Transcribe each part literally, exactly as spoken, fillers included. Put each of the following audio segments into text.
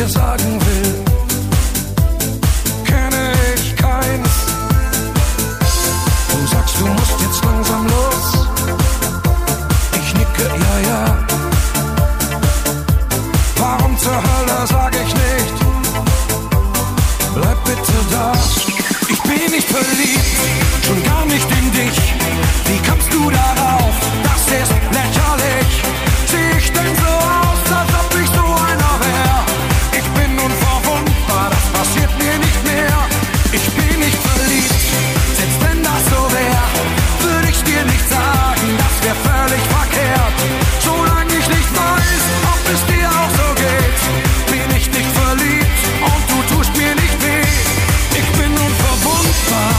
dir sagen will, kenne ich keins. Du sagst, du musst jetzt langsam los. Ich nicke, ja, ja. Warum zur Hölle sag ich nicht? Bleib bitte da. Ich bin nicht verliebt, schon gar nicht in dich. Wie kommst du darauf? Das ist lächerlich. Sieh ich denn so aus, als ob ich so einer wär? Ich bin unverwundbar, das passiert mir nicht mehr. Ich bin nicht verliebt, selbst wenn das so wär, würde ich dir nicht sagen, das wär völlig verkehrt. Solange ich nicht weiß, ob es dir auch so geht, bin ich nicht verliebt und du tust mir nicht weh. Ich bin unverwundbar.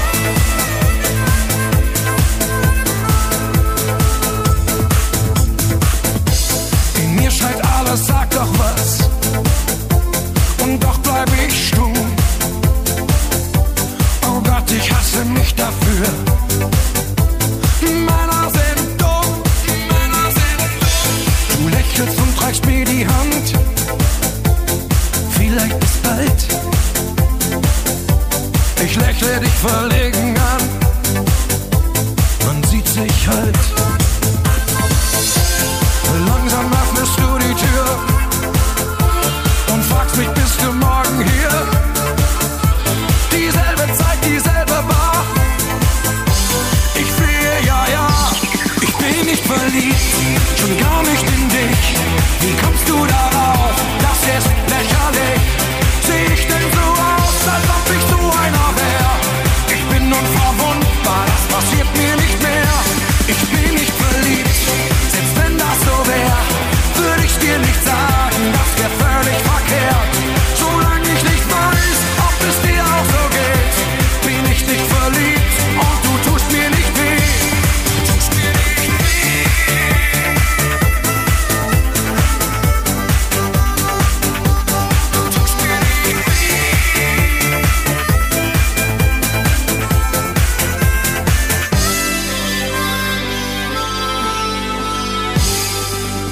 In mir schreit alles, sag doch was, und doch bleib ich stumm. Oh Gott, ich hasse mich dafür. Männer sind dumm, Männer sind dumm. Du lächelst und reichst mir die Hand. Vielleicht bis bald. Ich lächle dich verlegen an. Man sieht sich halt. Langsam öffnest du die Tür und fragst mich, bist du morgen hier? Dieselbe Zeit, dieselbe Bar. Ich flehe, ja, ja. Ich bin nicht verliebt, schon gar nicht in dich. Wie kommst du darauf? Das ist lächerlich. Seh ich denn so aus, als ob ich so einer wär? Ich bin unverwundbar, das passiert mir nicht mehr. Ich bin nicht verliebt, selbst wenn das so wär, würde ich dir nicht sagen, das wär völlig verkehrt. Solange ich nicht weiß, ob es dir auch so geht, bin ich nicht verliebt und du tust mir nicht weh. Du tust mir nicht weh. Du tust mir nicht weh.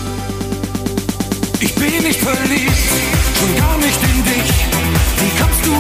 Ich bin nicht verliebt, schon gar nicht in dich. Wie kommst du